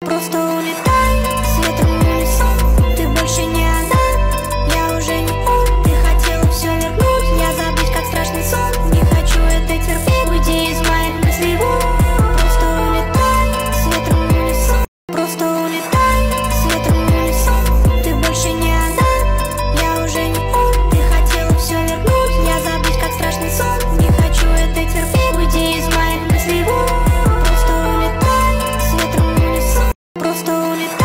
Просто улетай с ветром в унисон. Ты больше не одна, я уже не он. Ты хотела все вернуть, я забыть, как страшный сон. Не хочу это терпеть, уйди из моих мыслей вон. Просто улетай с ветром в унисон. Просто улетай с ветром в унисон. Ты больше не одна, я уже не он. Ты хотела все вернуть, я забыть, как страшный сон. Не хочу это терпеть, уйди из моих мыслей вон. Просто улетай с ветром в унисон. Просто улетай.